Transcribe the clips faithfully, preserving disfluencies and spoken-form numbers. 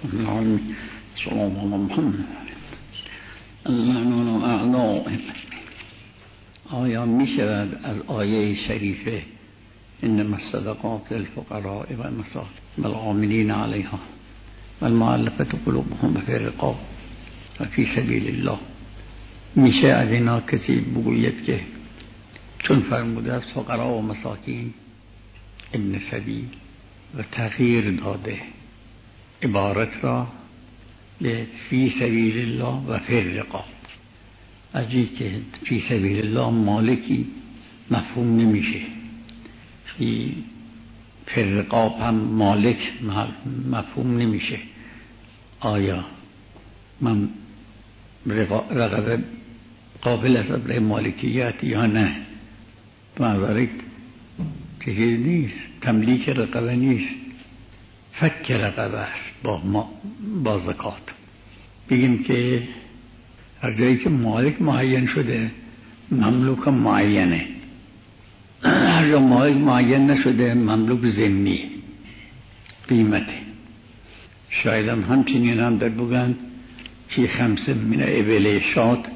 سلام علی محمد اللعنون اعداء. آیا می شود از آیه شریفه انما الصدقات للفقراء والمساکین والعاملین علیها والمؤلفة قلوبهم وفی الرقاب وفی سبیل الله، میشه از اینا کسی بگوید که چون فرموده از فقرا و مساکین ابن سبیل و تغییر داده عبارت را به فی سبیل الله و فی الرقاب، از این که فی سبیل الله مالکی مفهوم نمیشه، فی فی الرقاب هم مالک مفهوم نمیشه. آیا من رقبه قابل است برای مالکیت یا نه؟ معذرت چیزی نیست، تملیک رقبه نیست، فک رقبه است با, ما با زکات. بگیم که هر جایی که مالک معین شده مملوک معینه، هر جا مالک معین نشده مملوک ضمنی قیمته. شاید هم همچنین هم در بگن که خمسه من ابل شات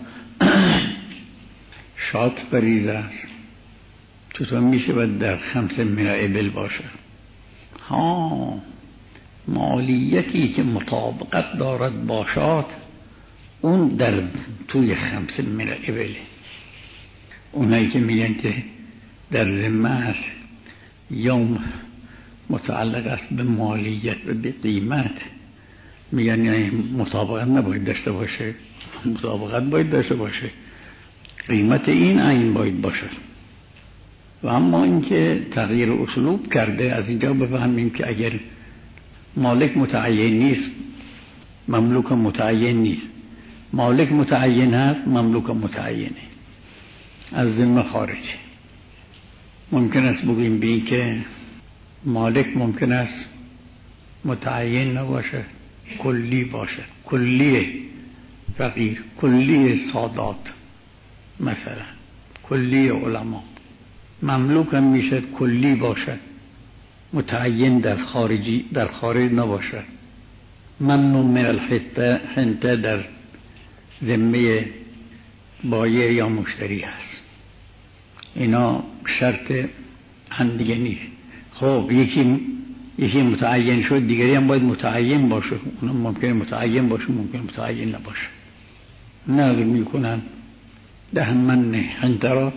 شات بریزه است، چطور میشه باید در خمسه من ابل باشه؟ ها، مالیتی که مطابقت دارد با شات اون در توی خمسه من ابل. اونایی که میگن که در ذمه است یا متعلق است به مالیت و به قیمت، میگن یعنی مطابقت نباید داشته باشه، مطابقت باید داشته باشه، قیمت این عین باید باشه. و اما اینکه تغییر اسلوب کرده، از اینجا بفهمیم که اگر مالک متعین نیست مملوک متعین نیست، مالک متعین هست مملوک متعینه، از ذمه خارجه. ممکن است بگیم بین که مالک ممکن است متعین نباشه، کلی باشه، کلی فقیر، کلی سادات، مثلا کلی علما. مملوک هم میشه کلی باشد، متعین در خارجی در خارج نباشد. ممنوع من الحنطه در ذمه بایع یا مشتری هست. اینا شرط هم دیگه نیست. خب یکی یکی متعین شد، دیگری هم باید متعین باشه. اونم ممکنه متعین باشه، ممکنه متعین نباشه. نظر میکنن ده من حنطه را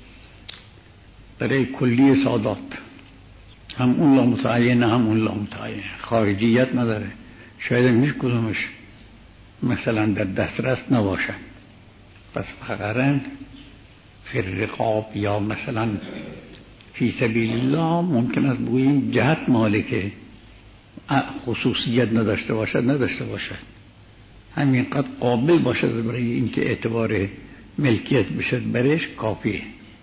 برای کلی سادات، هم اون لا متعین هم اون لا متعین، خارجیت نداره. شاید هیچ کدومش مثلا در دسترس نباشه، پس فقرن فی الرقاب یا مثلا فی سبیل الله ممکن است بگوییم جهت مالکه خصوصیت نداشته باشد نداشته باشد همینقدر قابل باشد برای اینکه اعتبار ملکیت بشد برش کافیه.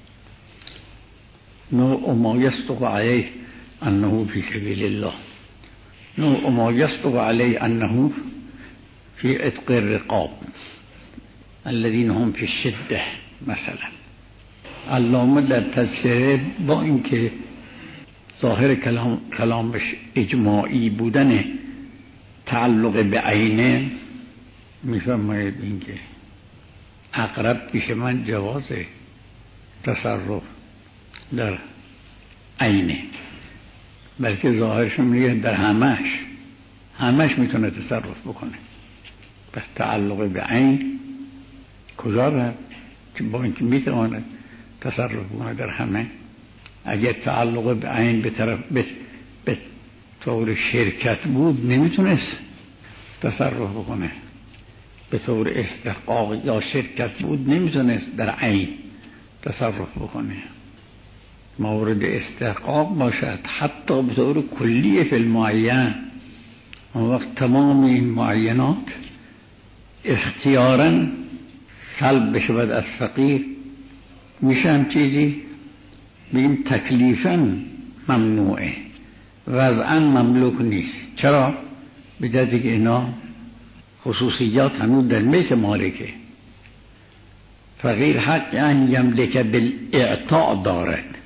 نوع ما یصدق علیه انه فی سبیل الله، نوع ما یصدق علیه انه فی عتق الرقاب الذین هم فی الشده. مثلا علامه در تذکره با اینکه ظاهر کلام کلامش اجماعی بودن تعلق به عینه، میفرماید اینکه اقرب پیش من جواز تصرف در عینه، بلکه ظاهرش میگه در همش همش میتونه تصرف بکنه. پس تعلق به عین کجا رفت که با اینکه میتونه تصرف بکنه در همه؟ اگر تعلق به عین به طرف به, به طور شرکت بود نمیتونست تصرف بکنه، به طور استحقاق یا شرکت بود نمیتونست در عین تصرف بکنه. مورد استحقاق باشد حتی به طور کلی فی المعین، اون وقت تمام این معینات اختیاراً سلب بشود از فقیر، میشه هم چیزی بگیم تکلیفاً ممنوعه، وضعاً مملوک نیست. چرا؟ به جهتی که اینا خصوصیات هنوز در ملک مالکه. فقیر حق ان یملک بالاعطاء دارد،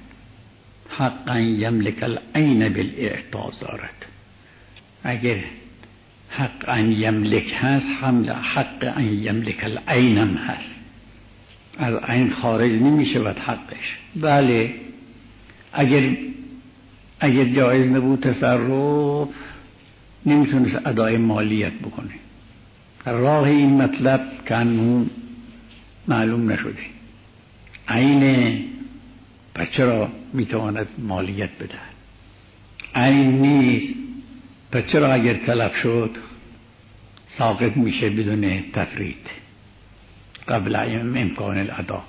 حق ان یملک العین بالاعطاء دارد. اگر حق ان یملک هست، هم حق ان یملک العین هم هست. از عین خارج نمیشه و حقش. بله اگر اگر جایز نبود تصرف، نمیتونست ادای مالیت بکنه. راه این مطلب کانو معلوم نشده. عین پس چرا میتواند مالیت بده؟ عین نیست پس چرا اگر طلب شد ساقط میشه بدون تفرید قبل امکان الادا؟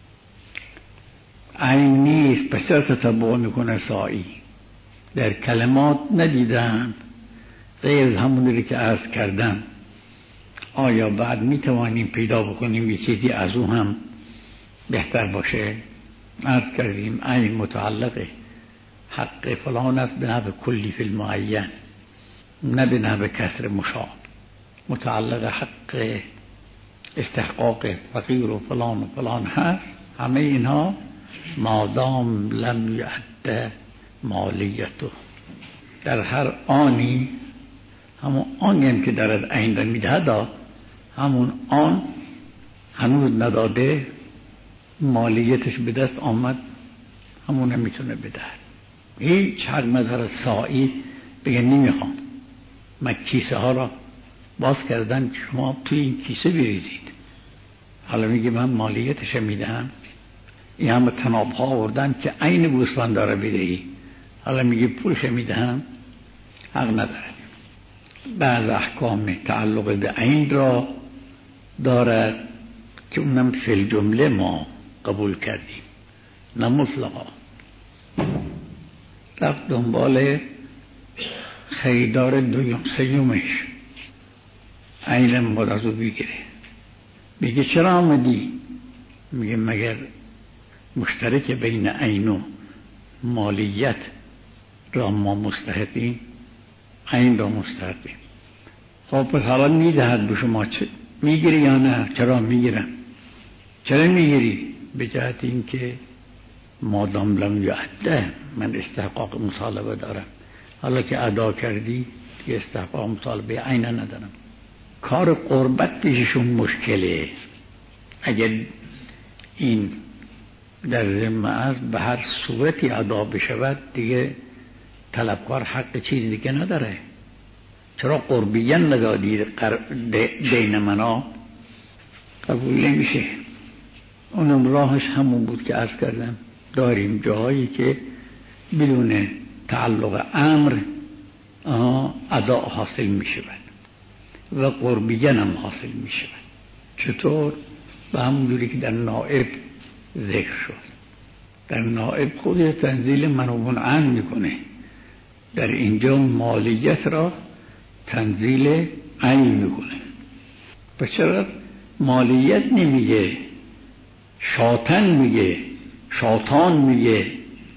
عین نیست پس چرا تتبع میکنه سائی؟ در کلمات ندیدم غیر از همونی که عرض کردم. آیا بعد میتوانیم پیدا بکنیم یه چیزی از او هم بهتر باشه؟ عرض کردیم عین متعلقه حق فلان است به نحو کلی فی المعین، نه به نحو کسر مشاب. متعلق حق استحقاق فقیر و فلان و فلان هست. همه اینها مادام لم یعد مالیته، در هر آنی همون آنی هم که در از عین را میدهد، همون آن هنوز نداده مالیتش به دست آمد، همون هم میتونه بدهد. هیچ حق نداره سائی بگه نمیخوام، من کیسه ها را باز کردن شما توی این کیسه بریزید، حالا میگه من مالیتش میدهم. این همه تناب ها آوردن که عین گوسفند داره بدهی، حالا میگه پولش میدهم. حق نداره. بعض احکام تعلق به عین را دارد که اونم فی الجمله ما قبول کردیم، نه مطلقا. رفت دنبال خریدار دویم سیومش، عین مدازو بگیره. میگه چرا آمدی؟ میگه مگر مشترک بین عین و مالیت را ما مستحقیم؟ عین را مستحقیم. خب پس حالا میدهد به شما، میگیری یا نه؟ چرا میگیرم؟ چرا میگیری؟ به جهت این که مادام لم یعده، من استحقاق مطالبه دارم، حالا که ادا کردی که استحقاق مطالبه عین ندارم. کار قربت پیششون مشکله. اگر این در ذمه است به هر صورتی ادا بشود دیگه طلبکار حق چیز دیگه نداره. چرا قربیت ندادی دین منا؟ قبول نمیشه. اونم راهش همون بود که عرض کردم، داریم جاهایی که بدون تعلق امر ادا حاصل میشود و قربیت هم حاصل میشود. چطور؟ به همون جوری که در نائب ذکر شد. در نائب خود تنزیل منوبون عن میکنه، در اینجا مالیت را تنزیل عین میکنه. پس چرا مالیت نمیگه، شاتن میگه، شاتان میگه؟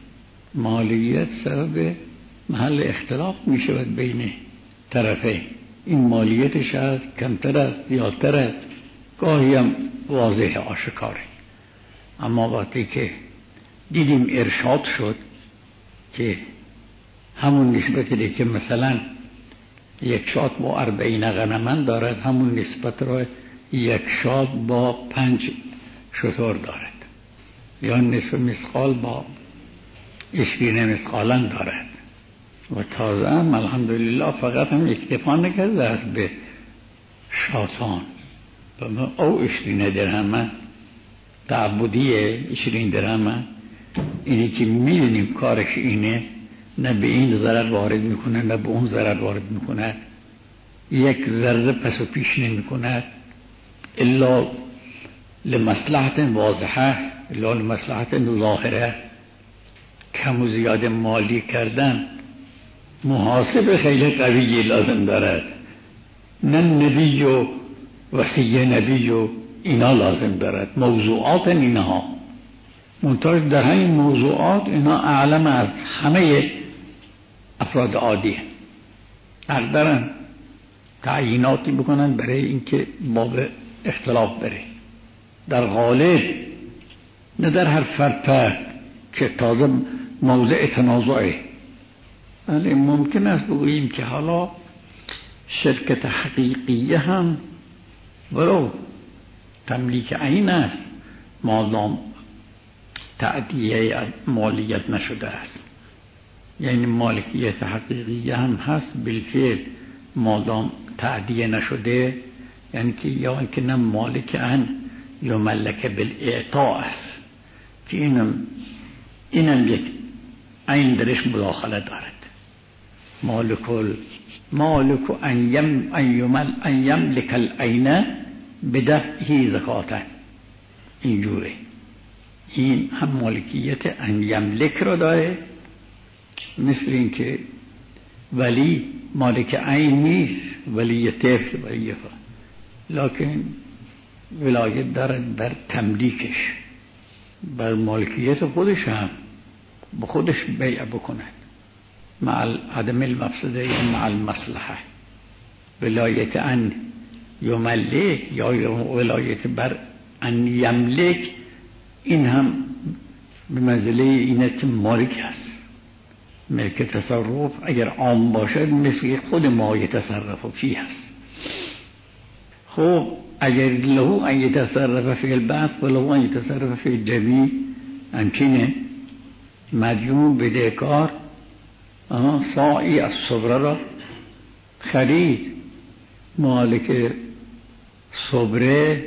مالیت سبب محل اختلاف میشود بین طرفین. این مالیتش از کمتر است زیادتر است، گاهی هم واضح آشکاره. اما وقتی که دیدیم ارشاد شد که همون نسبتی که مثلا یک شات با اربعین غنمن دارد، همون نسبت را یک شات با پنج شتر دارد، یا نصف مثقال با عشرین مثقالن دارد. و تازه هم الحمدلله فقط هم اکتفا نکرده است به شاتان، او عشرین درهم تعبدی عشرین درهم، اینی که میدونیم کارش اینه، نه به این ضرر وارد میکنه نه به اون ضرر وارد میکنه، یک ذره پس و پیش نمیکند الا لمصلحت واضحه، الا لمصلحت ظاهره. کم و زیاد مالی کردن محاسب خیلی قوی لازم دارد، نه نبی و وصیه نبی و اینا لازم دارد. موضوعات اینها منتاج در همین موضوعات اینا اعلم از همه افراد عادیه. حق دارن تعییناتی بکنن برای اینکه باب اختلاف بره، در غالب نه در هر فرد که تازه موضع تنازعه. ولی ممکن است بگوییم که حالا شرکت حقیقیه هم ولو تملیک عین است مادام تعدیه مالیت نشده است، یعنی مالکیت حقیقیه هم هست بالفعل مادام تعدیه نشده، یعنی که یا که نه مالک ان یا ملک بالاعطاء است که اینم اینم یک عین درش مداخله دارد. مالک مالک ان یم ان یملک العین بدفعه زکاتا، اینجوره. این هم مالکیت ان یملک را داره، مثل این که ولی مالک عین نیست، ولی طفل ولی لکن ولایت دارد بر تملیکش، بر مالکیت خودش هم به خودش بیع بکند مع عدم المفسده یا مع المصلحه. ولایت ان یملک یا ولایت بر ان یملک این هم به منزله اینه که مالک هست. ملک تصرف اگر عام باشد مثل خود ما یتصرف فیه هست. خب اگر له ان یتصرف فی البعض و له ان یتصرف فی الجمیع، همچنین مدیون بدهکار ساعی از صبره را خرید، مالک صبره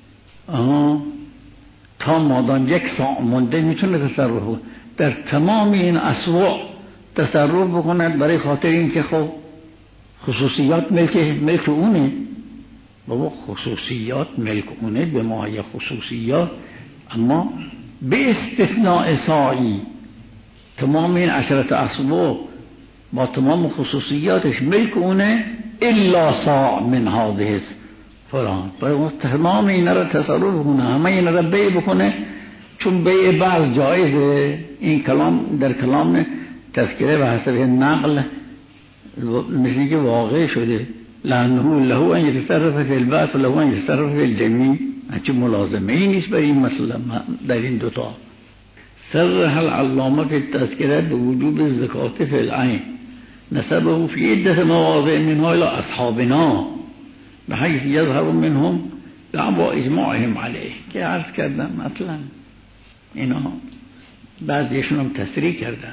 تا مادام یک ساعت مونده میتونه تصرف کنه در تمام این اسواق، تصرف بکند برای خاطر این که خب خصوصیات ملک ملک اونه. بابا خصوصیات ملک اونه به ماهی خصوصیات، اما به استثناء ساعی تمام این عشرت اسواق با تمام خصوصیاتش ملک اونه الا ساع من هذه فلان، باید تمام اینا را تصرف کنه، همه اینا را بیع بکنه، چون بیع بعض جایزه. این کلام در کلام تذکره و حسب نقل مثل که واقع شده، لانه له ان یتصرف فی البعض و له ان یتصرف فی الجمیع، هیچ ملازمه ای نیست برای این مسئله در این دوتا. صرح العلامه فی التذکره بوجوب الزکات فی العین نسبه فی عدة مواضع منها الى اصحابنا بحیث یظهر منهم دعوا اجماعهم علیه، که عرض کردم مثلا اینا بعضیشون هم تصریح کردن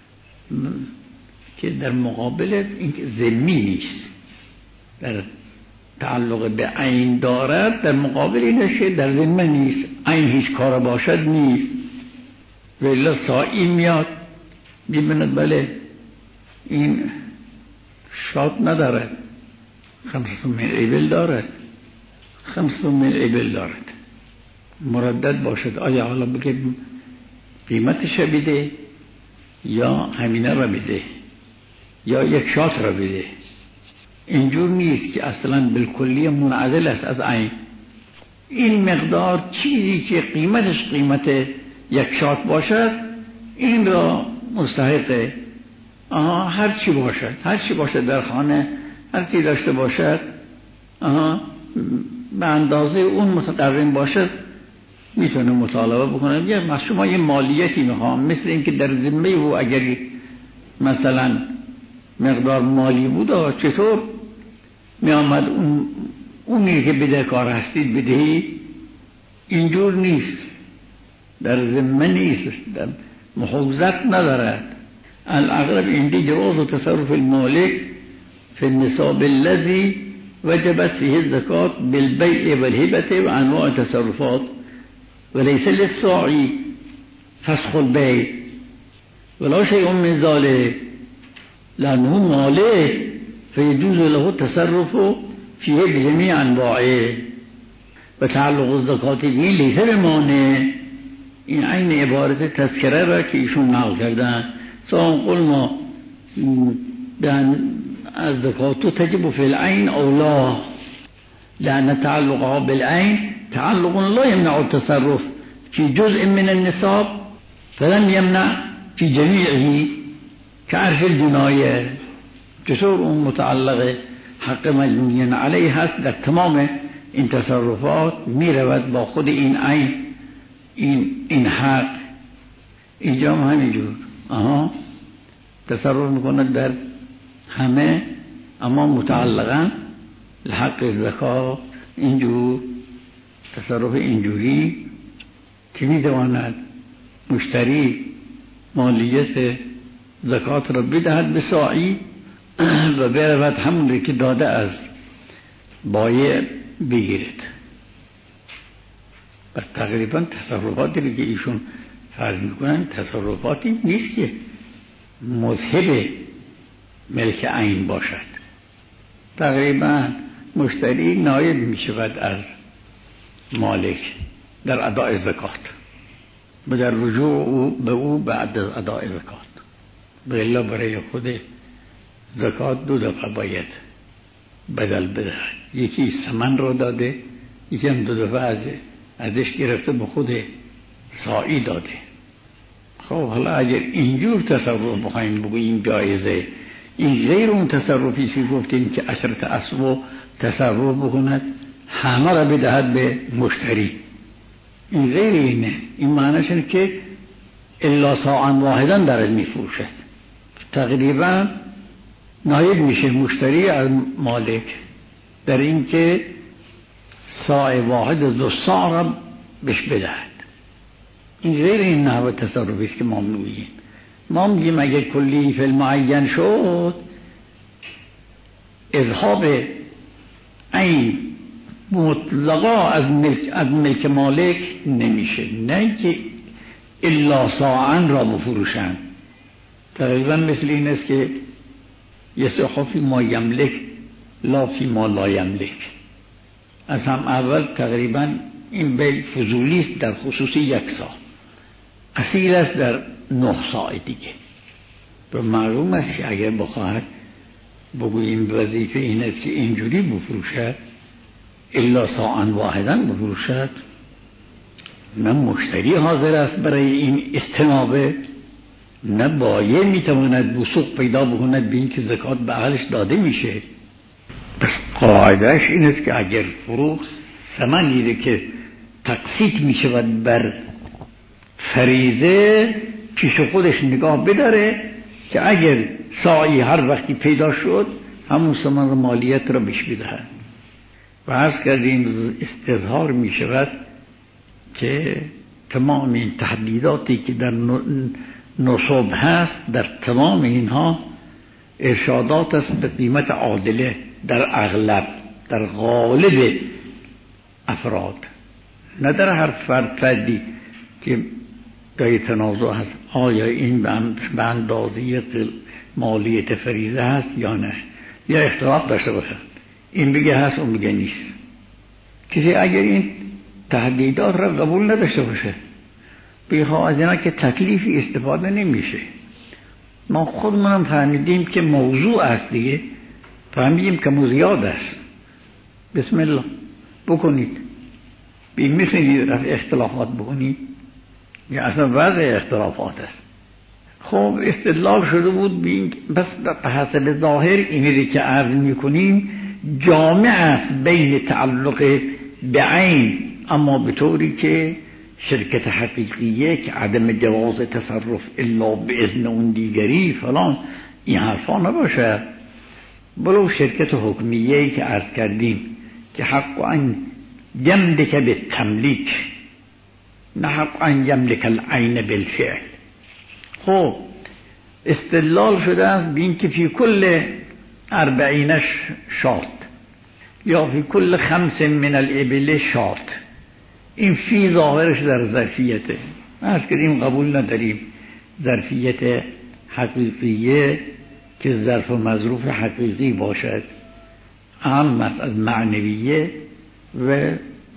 که در مقابل این ذمی نیست، در تعلق به عین دارد، در مقابل اینه که در ذمه نیست، عین هیچ کار باشد نیست. ولی سائی میاد میبیند بله این شاد ندارد، خمسون من ایبل دارد، خمسون من ایبل دارد، مردد باشد، آیا حالا بگه قیمتش بده یا همینه را بده یا یک شات را بده. اینجور نیست که اصلا بالکلی منعزل است از عین. این مقدار چیزی که قیمتش قیمت یک شات باشد این را مستحقه. آها هر چی باشد، هر چی باشد در خانه، هر چی داشته باشد، آها به اندازه اون متقرن باشد میتونه مطالبه بکنه. بیا من شما یه مالیتی میخوام، مثل اینکه در ذمه او اگر مثلا مقدار مالی بود چطور میآمد اون اونی که بدهکار هستید بدهی؟ اینجور نیست، در ذمه نیست، در محوزت ندارد. الاغلب عندي جواز تصرف المالك في النصاب الذي وجبت فيه الزكاة بالبيع والهبة وأنواع التصرفات، وليس للساعي فسخ البيع ولا شيء من ذلك، لأنه مالك فيجوز له التصرف فيه بجميع أنواعه. وتعلق الزكاة به ليس بمانع. این عین عبارت تذکره را که ایشون نقل کردن، سواء قلنا الزکات تجب فی العین او لا، لأن تعلقها بالعین تعلق لا يمنع التصرف في جزء من النصاب فلم يمنع في جميعه كعرش الجنایه. چطور اون متعلق حق مجنون علیه هست در تمام این تصرفات میرود با خود این عین این این حق. اینجا هم همینجور آها تصرف میکنه در همه اما متعلقا لحق زکات اینجور تصرف اینجوری که میتواند مشتری مالیت زکات را بدهد به ساعی و برود همون که داده از بایع بگیرد. بس تقریبا تصرفاتی که ایشون فرض میکنن تصرفاتی نیست که مذهب ملک عین باشد. تقریبا مشتری نایب میشود از مالک در اداء زکات و در رجوع او به او بعد از اداء زکات. به الا برای خود زکات دو دفعه باید بدل بده. یکی ثمن رو داده، یکی هم دو دفعه از ازش گرفته به خود ساعی داده. خب حالا اگر اینجور تصرف بخوایم بگوییم جایزه، این غیر اون تصرفی که گفتیم که عشرت اسباب تصرف بکند همه را بدهد به مشتری، این غیر اینه. این معنیش اینه که الا ساعا واحدا درد میفروشد. تقریبا نایب میشه مشتری از مالک در این که ساع واحد دو ساع را بهش بدهد. این غیر این نحو تصرفی است که ما میگوییم. ما میگیم اگر کلی فی المعین شد اذهاب این مطلقا از ملک, از ملک مالک نمیشه، نه که الا ساعا را بفروشند. تقریبا مثل این است که یصح فی ما یملک لا فی ما لا یملک. از هم اول تقریبا این بیع فضولی است در خصوص یک ساع، اصیل است در نه ساع دیگه. و معلوم است که اگر بخواهد بگوییم وظیفه این است که اینجوری بفروشد الا ساعا واحدا بفروشد، نه مشتری حاضر است برای این استنابه، نه بایع میتواند وثوق پیدا بکند به این که زکات به اهلش داده میشه. پس قاعدهش این است که اگر فروخت ثمنی که تقسیط میشود بر فریضه پیش خودش نگاه بداره که اگر ساعی هر وقتی پیدا شد همون ثمن مالیت را بهش بدهد. و عرض کردیم استظهار می شود که تمام این تحدیداتی که در نصب هست در تمام اینها ارشادات است به قیمت عادله در اغلب، در غالب افراد، نه در هر فرد فردی که جای تنازع هست آیا این به اندازه مالیت فریضه هست یا نه، یا اختلاف داشته باشه، این بگه هست اون بگه نیست. کسی اگر این تهدیدات را قبول نداشته باشه بیخواه از اینا که تکلیفی استفاده نمیشه. ما خودمونم فهمیدیم که موضوع است دیگه، فهمیدیم که مزیاد است، بسم الله بکنید. بیم میخوایید رفع اختلافات بکنید یا اصلا وضع اختلافات است. خب استدلال شده بود بین بس به حسب ظاهر اینی که عرض میکنیم جامع است بین تعلق به عین، اما به طوری که شرکت حقیقیه که عدم جواز تصرف الا به اذن اون دیگری فلان این حرفا نباشه. بلو شرکت حکمیه که عرض کردیم که حق ان یملک به تملیک نه حق ان یملک العین بالفعل. خب استدلال شده است بین که فی کل اربعینش شات یا فی کل خمس من الابل شات، این فی ظاهرش در ظرفیته. عرض کردیم قبول نداریم ظرفیت حقیقیه که ظرف و مظروف حقیقی باشد، اهم است از معنویه و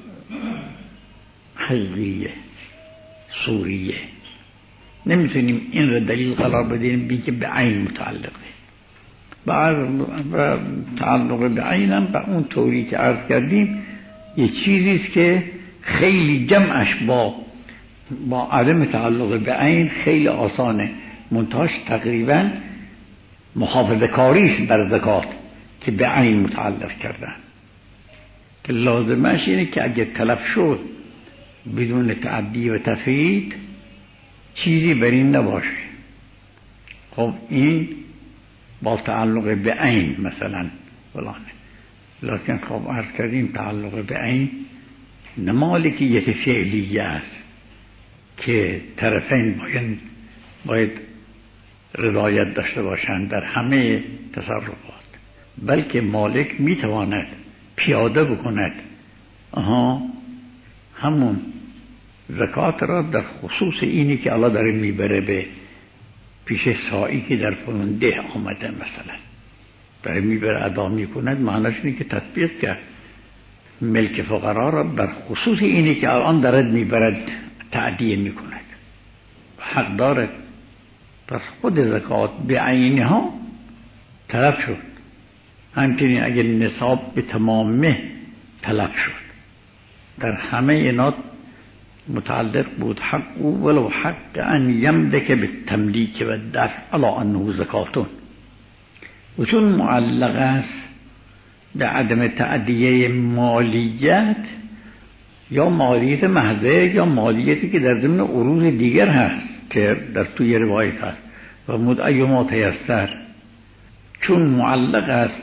حقیقیه صوریه. نمیتونیم این را دلیل قرار بدیم بین که به عین متعلقه. بعض تعلق به عین هم به اون طوری که عرض کردیم یه چیزیست که خیلی جمعش با با عدم تعلق به عین خیلی آسانه، منتهاش تقریبا محافظه کاریست بر زکات که به عین متعلق کردن، که لازمش اینه که اگر تلف شد بدون تعدی و تفرید چیزی بر این نباشه. خب این با تعلق به عین مثلا فلانه. لکن خب عرض کردیم تعلق به عین نه مالکیت فعلیه است که طرفین باید باید رضایت داشته باشند در همه تصرفات، بلکه مالک میتواند پیاده بکند آها همون زکات را در خصوص اینی که الله داره میبره به پیش سائی که در فلان ده آمده مثلا داره میبره ادا میکند، معنیش اینه که تطبیق کرد ملک فقرا را بر خصوص اینی که الان دارد میبرد تعدیه میکند و حق دارد. پس خود زکات به عینها تلف شد. همچنین اگر نصاب به تمامه تلف شد، در همه اینا متعلق بود حق او ولو حق ان یملک به تملیک و دفع علی انه زکاتون، و چون معلق است به عدم تعدیه مالیت، یا مالیت محضه یا مالیتی که در ضمن عروض دیگر هست که در توی روایت هست و مدعی ما تیسر، چون معلق است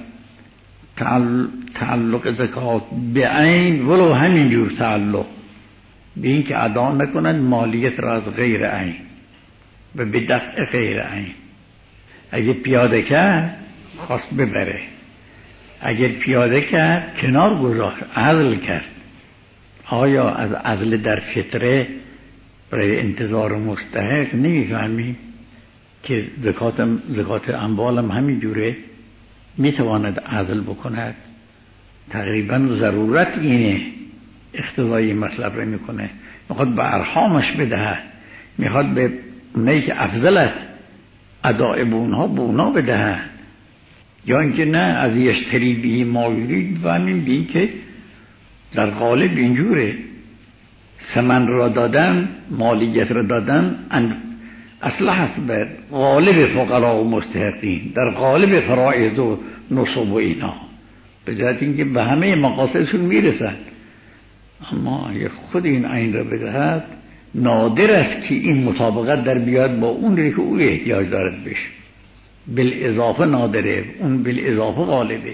تعلق زکات به عین ولو همین جور تعلق به این که ادا نکنند مالیت را از غیر عین و به دفع غیر عین. اگه پیاده کرد خواست ببره، اگر پیاده کرد کنار گذاشت عزل کرد، آیا از عزل در فطره برای انتظار مستحق نمیفهمی که زکات زکات اموال هم همین جوره میتواند عزل بکند؟ تقریبا ضرورت اینه اقتضای مطلب رو میکنه، میخواد به ارحامش بدهد، میخواد به اونایی که افضل است اداء به اونها به اونها بدهد، یا اینکه نه از یشتری بی ما یرید و همین بی که در غالب اینجوره ثمن را دادن مالیت را دادن اصلا هست بر غالب فقرا و مستحقین، در غالب فرائض و نصب و اینا، به جهت اینکه به همه مقاصدشون میرسن. اما اگه خود این عین را بدهد نادر است که این مطابقت در بیاد با اون که او احتیاج دارد بهش، بالاضافه نادره، اون بالاضافه غالبه.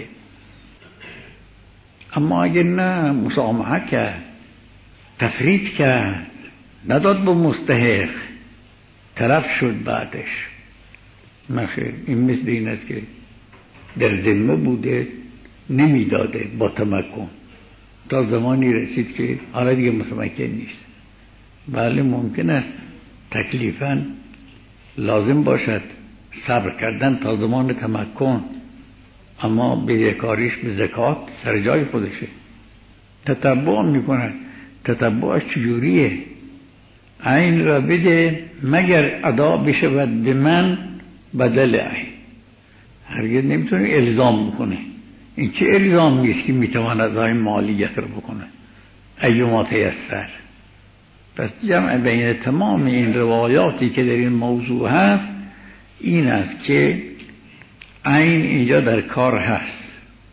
اما اگر نه مسامحه کرد، تفرید کرد، نداد به مستحق، طرف شد بعدش نخیر. این مثل این است که در ذمه بوده نمیداده با تمکن، تا زمانی رسید که حالا دیگه متمکن نیست. بله ممکن است تکلیفاً لازم باشد صبر کردن تا زمان تمکن، اما بیکاریش به زکات سر جای خودشه. تتبع میکنه، تتبعش چجوریه؟ عین را بده مگر ادا بشود به من بدل عین، هرگز نمیتونه الزام بکنه. این چه الزام نیست که میتواند ادای مالیت رو بکنه، ایوما تیسر. پس جمع بین تمام این روایاتی که در این موضوع هست این است که عین اینجا در کار هست،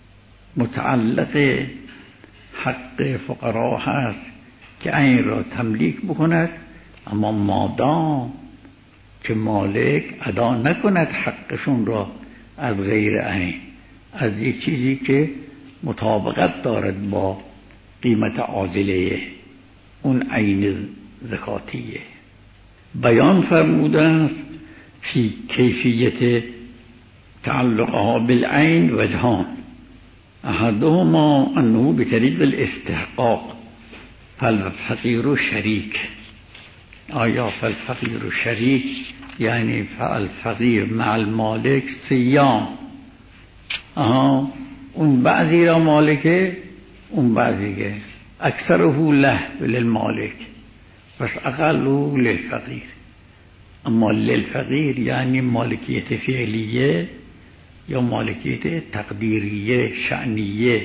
متعلق حق فقرا هست که عین را تملیک بکند، اما مادام که مالک ادا نکند حقشون را از غیر عین، از یک چیزی که مطابقت دارد با قیمت عادله اون عین زکاتیه. بیان فرموده است فی کیفیت تعلقها بالعین وجهان، احدهما انه بطریق الاستحقاق فالفقیر شریک. آیا فالفقیر شریک یعنی فالفقیر مع المالک سیام، آها اون بعضی را مالکه اون بعضی که اکثره له للمالک بس اقله للفقیر. اما للفقیر یعنی مالکیت فعلیه یا مالکیت تقدیریه شأنیه،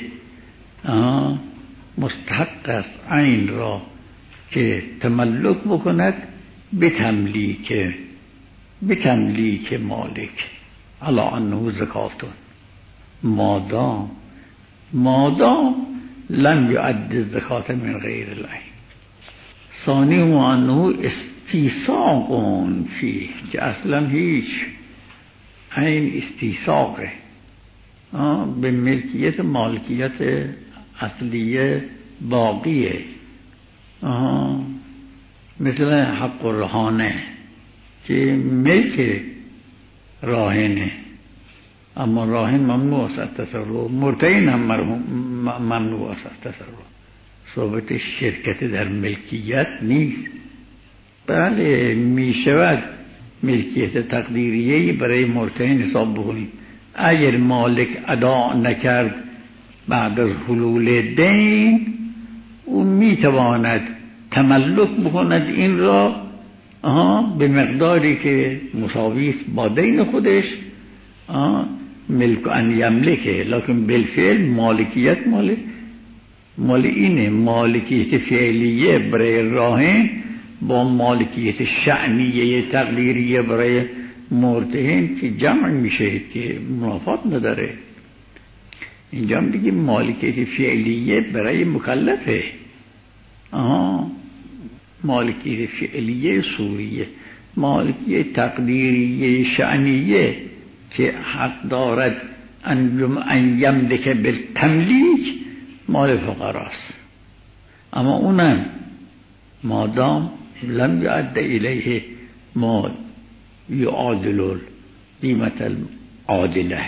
مستحق است عین را که تملک بکند به تملیک به تملیک مالک علی انه زکاتون، مادام مادام لم یعد الزکات من غیر العین. ثانی و انه استیساق فی، که اصلا هیچ عین استیساقه، به ملکیت مالکیت اصلیه باقیه. آه. مثل حق الرهانه که ملک راهنه، اما راهن ممنوع است از تصرف، مرتهن هم ممنوع است از تصرف. صحبت شرکت در ملکیت نیست. بله می شود ملکیت تقدیریه برای مرتهن حساب بکنیم. اگر مالک ادا نکرد بعد از حلول دین، او می تواند تملک بکند این را آها به مقداری که مساوی است با دین خودش، آها ملک ان یملکه، لکن بالفعل مالکیت مال مال اینه. مالکیت فعلیه برای راهن با مالکیت شأنیه تقدیریه برای مرتهن که جمع میشه که منافات نداره. اینجا هم دیگه مالکیت فعلیه برای مکلفه، آها مالکیت فعلیه سوریه، مالکیت تقدیریه شأنیه که حق دارد ان یملک بالتملیک مال فقراست. اما اونم مادام لم یعد الیه مال یعادل قیمت العادله.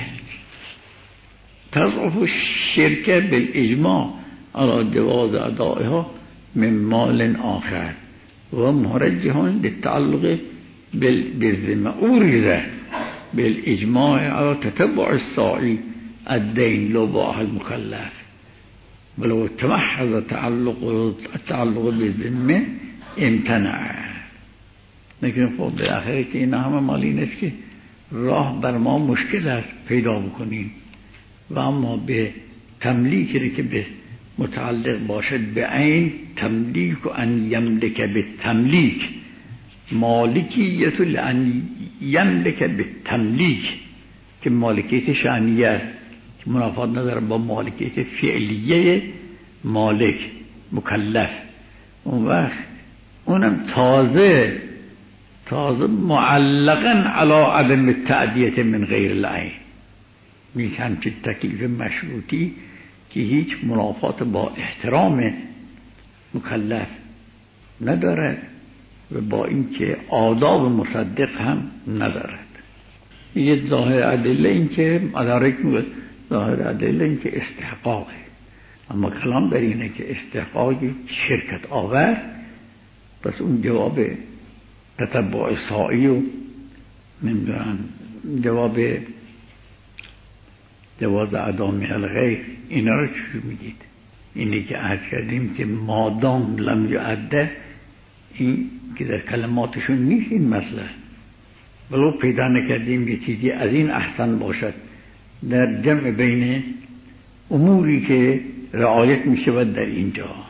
تضعف الشركه بالاجماع على جواز ادائها من مال آخر و مرجح للتعلق بالذمه اورزه بالاجماع على تتبع الساعي الدين لو باع المكلف ولو تمحض تعلق التعلق بالذمه امتنع. لیکن خب بالاخره که این همه مال این است که راه بر ما مشکل است پیدا بکنیم، و اما به تملیکی که به متعلق باشد به عین تملیک و ان یملک به تملیک، مالکیت لان یملک به تملیک که مالکیت شأنیه است که منافات نداره با مالکیت فعلیه مالک مکلف. اون وقت اونم تازه تازه معلقا علی عدم التعدیه من غیر العین، میشن که تکلیف مشروطی که هیچ منافات با احترام مکلف ندارد و با اینکه آداب مصدق هم ندارد. یه ظاهر ادله این که مدارک میگه ظاهر ادله این که استحقاقه، اما کلام در اینه که استحقاق شرکت آور، پس اون جواب تتبع سائی و نمیدونم جواب جواز ادا من الغیر اینا رو چی میگید؟ اینی که عرض کردیم که مادام لم یعده، این که در کلماتشون نیست این مسئله، ولو پیدا نکردیم یه چیزی از این احسن باشد در جمع بین اموری که رعایت میشود در اینجا.